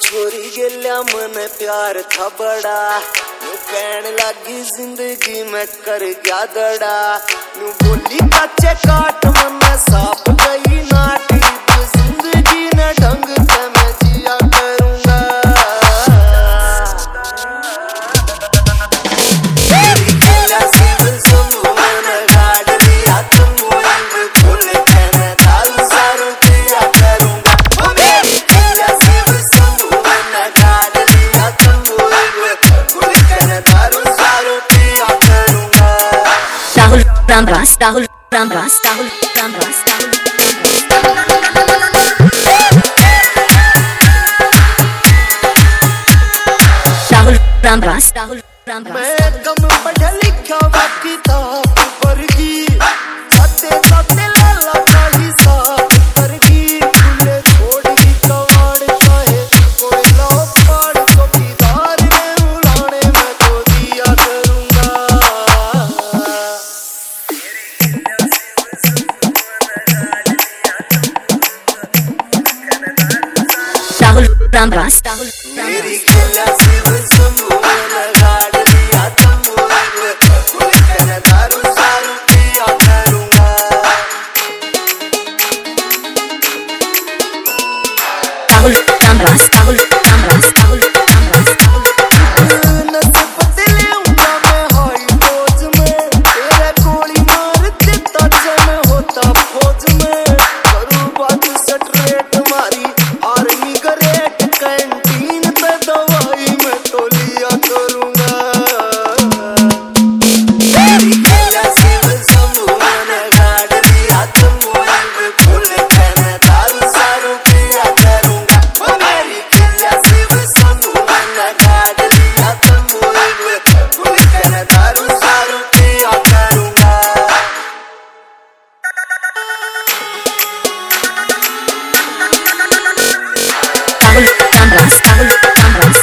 छोरी गेल्या मन प्यार था बड़ा, नु कहन लगी जिंदगी में कर गया दड़ा, नु बोली कच्चे काट मन साफ गई नाटी, जिंदगी ने ढंग से मैं जिया करूंगा। Rahul Ramras Rahul Ramras मैं कम पढ़ा लिखा बाकी किताब वर्गी, छाते छाते लाला का हिसाब करगी, खुले छोड़ी कवाड़ चाहे कोई लो पाड़, चौकीदार ने उड़ाने मैं तो दिया करूंगा। Rahul Ramras मेरी गला शिव शंभू ने गाड़ दिया तंबू, कोई कहना दारू सारू पिया करूंगा। Rahul Ramras नस बदले उंगा मैं हाई फौज में, तेरा गोली मार देता जन होता फौज में, करूँ बात स्ट्रेट मारी आर्मी ग्रेट, कैंटीन पे दवाई मैं तो लिया करूंगा। मेरी गला शिव शंभू ने गाड़ दिया तंबू, फूल कहना दारू सारू पिया करूंगा। मेरी गला शिव शंभू ने गाड़ दिया तंबू, फूल कहना दारू सारू पिया करूंगा। Rahul Ramras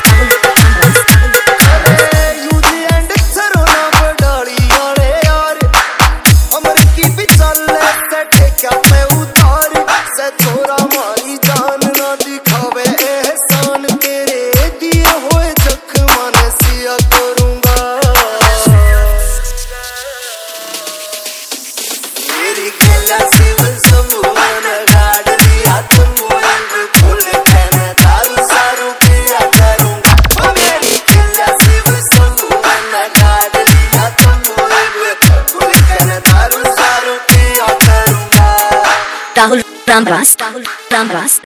Rahul Ramras